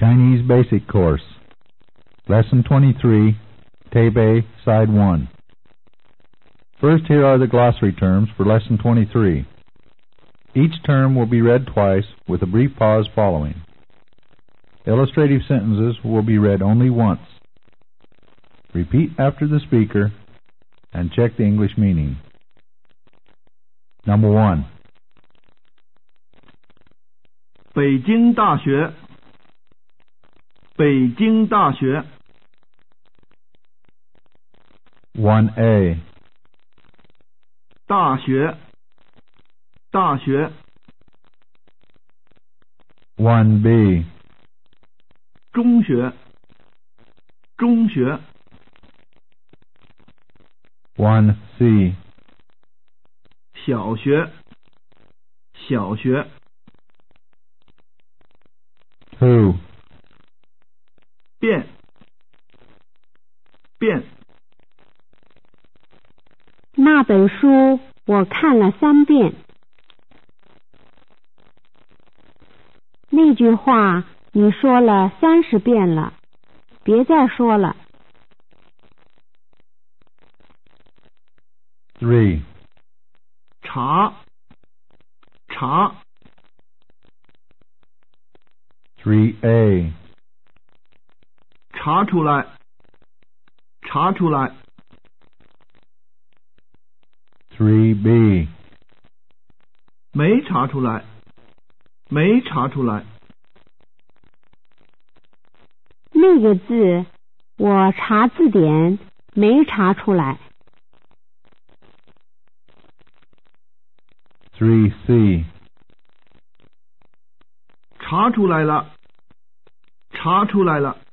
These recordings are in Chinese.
Chinese Basic Course, Lesson 23, Tape A, Side 1. First, here are the glossary terms for Lesson 23. Each term will be read twice, with a brief pause following. Illustrative sentences will be read only once. Repeat after the speaker, and check the English meaning. Number 1. 北京大学，北京大学。 1A. 大学，大学。 1B. 中学，中学。 1C. 小学，小学。 2. 变，变。 那本书我看了3遍。那句话你说了30遍了，别再说了。 3. 查，查。 3A. 查出来，查出来。 3B. 没查出来，没查出来。 那个字我查字典没查出来。 3C. 查出来了，查出来了。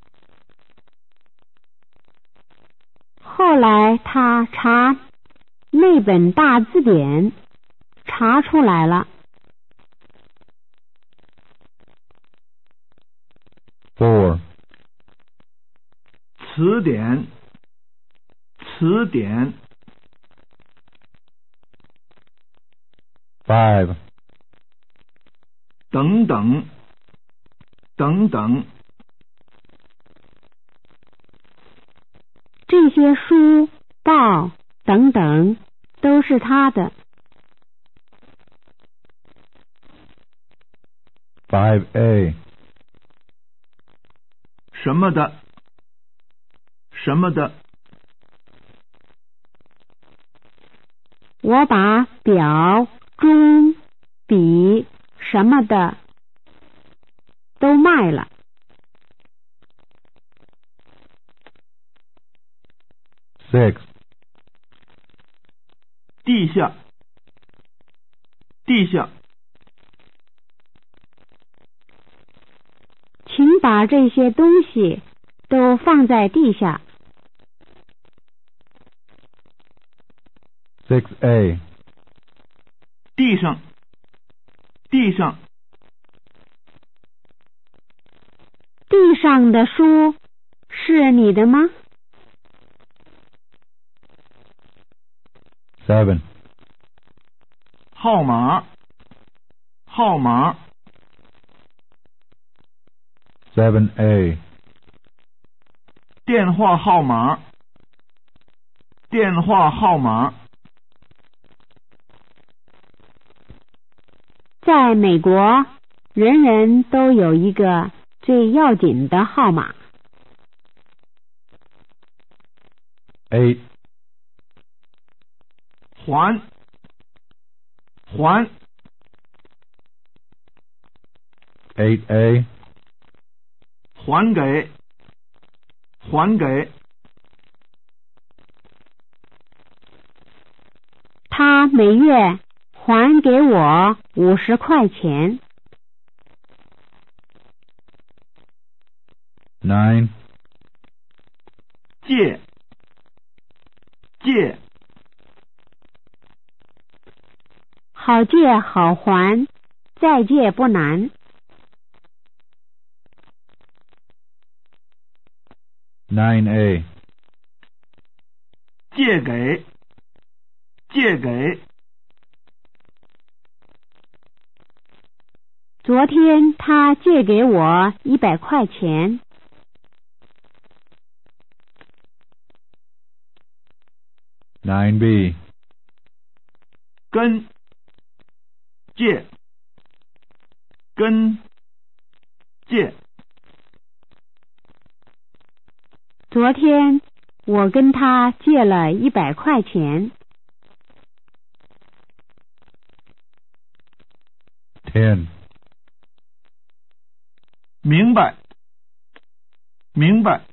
后来他查那本大字典，查出来了。 4. 词典，词典。 5. 等等，等等。 这些书报等等都是他的。 5A. 什么的，什么的。 我把表、钟、笔什么的都卖了。 6. 地下，地下。 请把这些东西都放在地下。 6A. 地上，地上。 地上的书是你的吗？ 7. 号码，号码。 7A. 电话号码，电话号码。 在美国，人人都有一个最要紧的号码。 8. 还，还。 8A. 还给，还给。 他每月还给我50块钱。 9. 借，借。 好借好还，再借不难。 9A. 借给，借给。 昨天他借给我100块钱。 9B. 跟借跟借。 昨天我跟他借了100块钱。 10. 明白明白。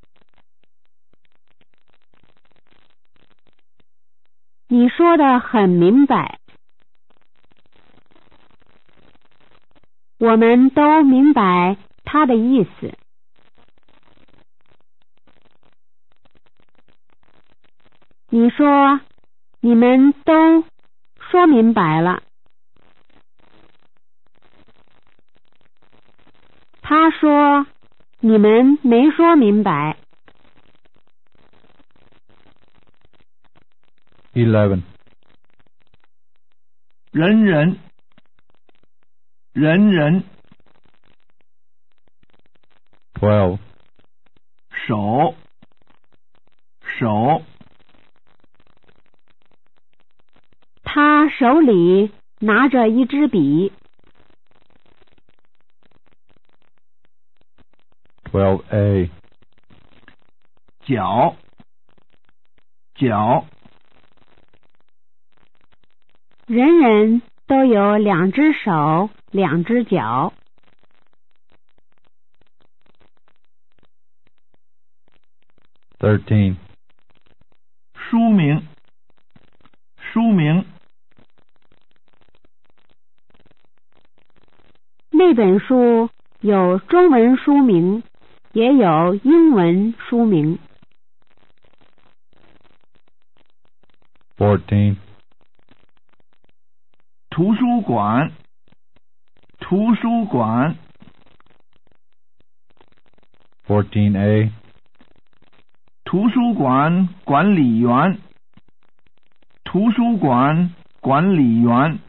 你说的很明白，我们都明白他的意思。你说你们都说明白了，他说你们没说明白。 11. 人人人人。 12. 手手。 他手里拿着一支笔。 12A. 脚脚。 人人都有2只手2只脚。 13. 书名书名。 那本书有中文书名，也有英文书名。 14. 图书馆图书馆。 14A. 图书馆管理员图书馆管理员。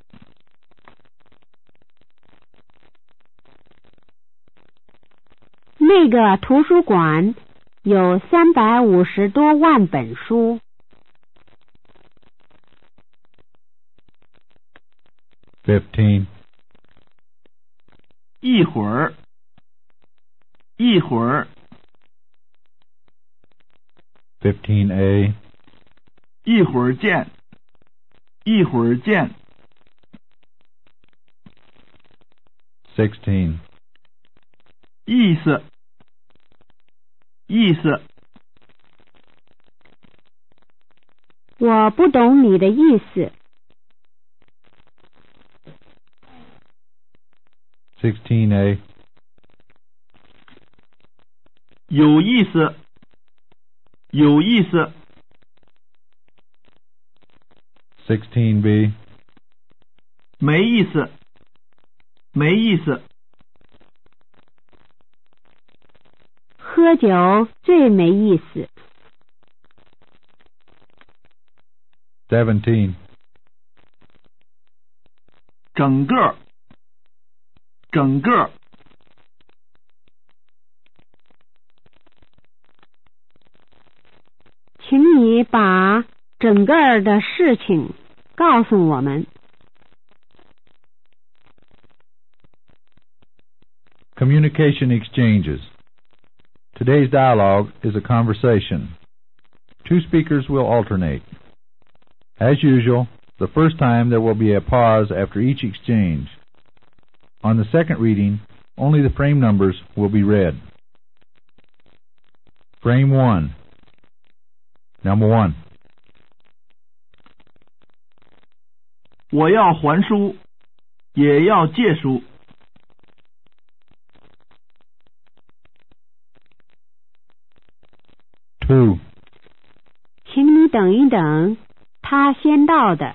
那个图书馆有350多万本书。 15. 一会儿一会儿。 15A. 一会儿见一会儿见。 16. 意思意思。 我不懂你的意思。 16A. 有意思有意思。 16B. 没意思没意思。 喝酒最没意思。 17. 整个整个。 请你把整个的事情告诉我们。 Communication exchanges. Today's dialogue is a conversation. 2 speakers will alternate. As usual, the first time there will be a pause after each exchange. On the second reading, only the frame numbers will be read. Frame 1. Number 1. 我要还书也要借书。 2. 请你等一等，他先到的。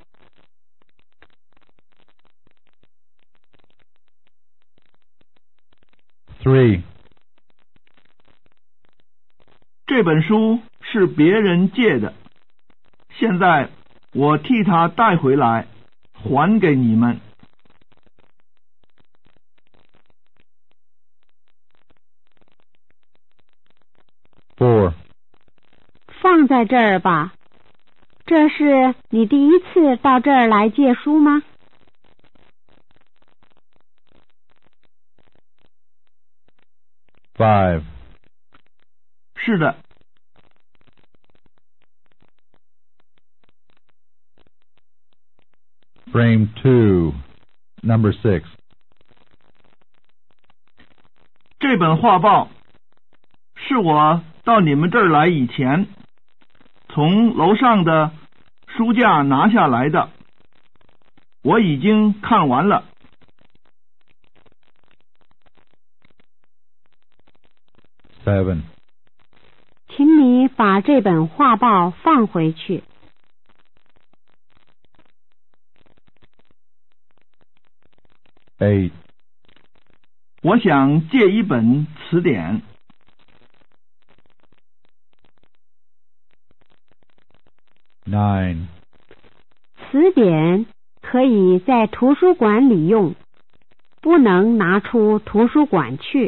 3. 这本书是别人借的，现在我替他带回来还给你们。 4. 放在这儿吧。这是你第一次到这儿来借书吗？ 5. 是的。 Frame 2, number 6. 这本画报是我到你们这儿来以前从楼上的书架拿下来的，我已经看完了。 7. 请你把这本画报放回去。 8. 我想借一本词典。 9. 词典可以在图书馆里用，不能拿出图书馆去。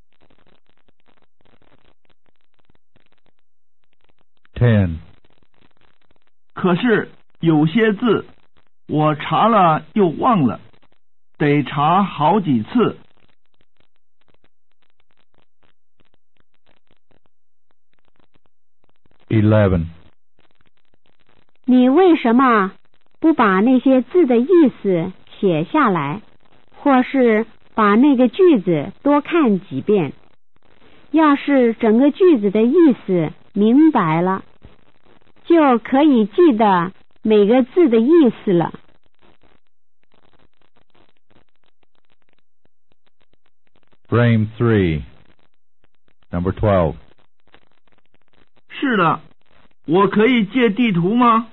10. 可是有些字我查了又忘了，得查好几次。 11. 你为什么不把那些字的意思写下来，或是把那个句子多看几遍？要是整个句子的意思明白了，就可以记得每个字的意思了。 Frame 3, number 12. 是的，我可以借地图吗？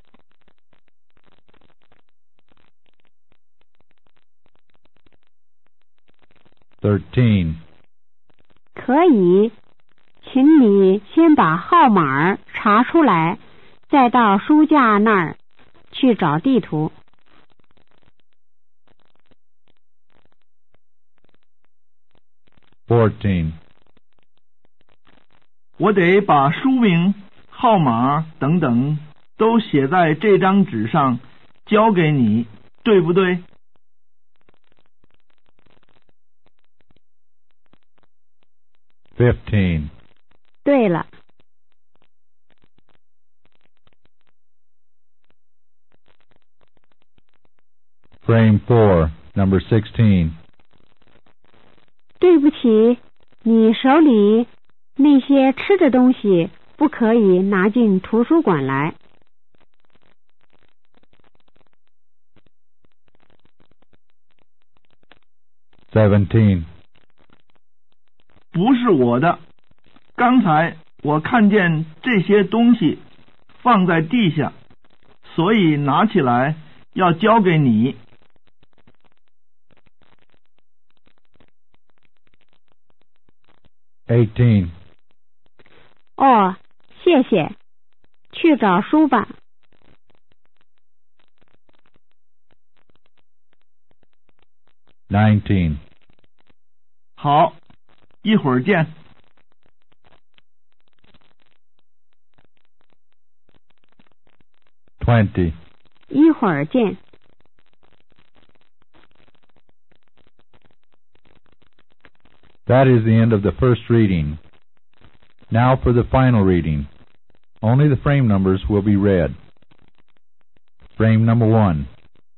13. 可以，请你先把号码查出来，再到书架那儿去找地图。 14. 我得把书名、号码等等都写在这张纸上，交给你，对不对？ 15. 对了。 Frame 4, number 16. 对不起，你手里那些吃的东西不可以拿进图书馆来。 17. 不是我的，刚才我看见这些东西放在地下，所以拿起来要交给你。 18. 哦，谢谢。去找书吧。 19. 好，一会儿见。 20. 一会儿见。 That is the end of the first reading. Now for the final reading. Only the frame numbers will be read. Frame number 1.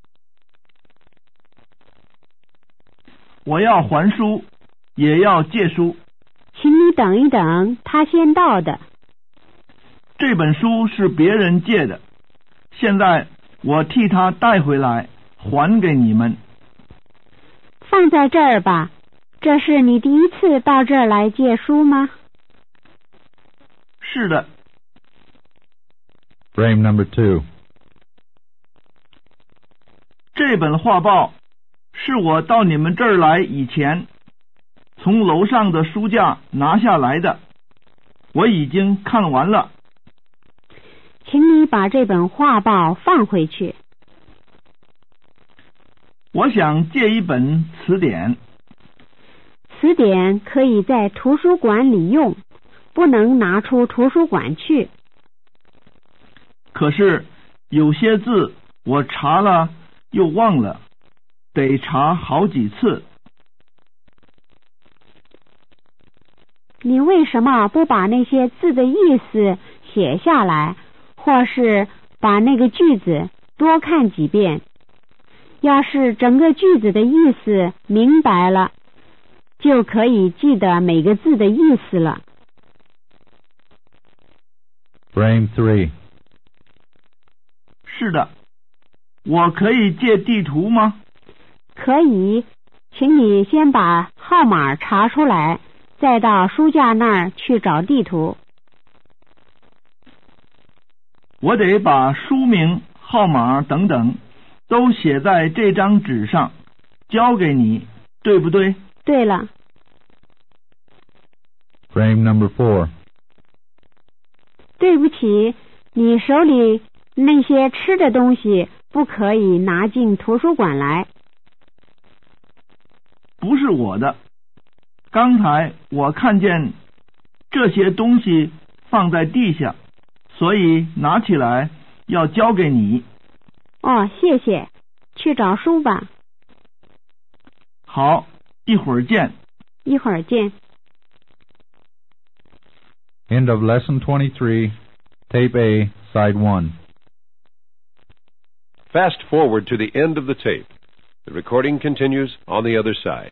我要还书，也要借书。 请你等一等，他先到的。 这本书是别人借的，现在我替他带回来，还给你们。 放在这儿吧。这是你第一次到这儿来借书吗？ 是的。 Frame number 2. 这本画报是我到你们这儿来以前从楼上的书架拿下来的，我已经看完了。 请你把这本画报放回去。 我想借一本词典。 词典可以在图书馆里用， 不能拿出图书馆去。 可是有些字我查了又忘了，得查好几次。 你为什么不把那些字的意思写下来，或是把那个句子多看几遍？要是整个句子的意思明白了，就可以记得每个字的意思了。 Frame 3. 是的，我可以借地图吗？ 可以，请你先把号码查出来，再到书架那儿去找地图。 我得把书名、号码等等都写在这张纸上，交给你，对不对？ 对了。 Frame number 4. 对不起，你手里那些吃的东西不可以拿进图书馆来。 不是我的，刚才我看见这些东西放在地下，所以拿起来要交给你。 哦，谢谢，去找书吧。 好，一会儿见。 一会儿见。 End of Lesson 23, Tape A, Side 1. Fast forward to the end of the tape. The recording continues on the other side.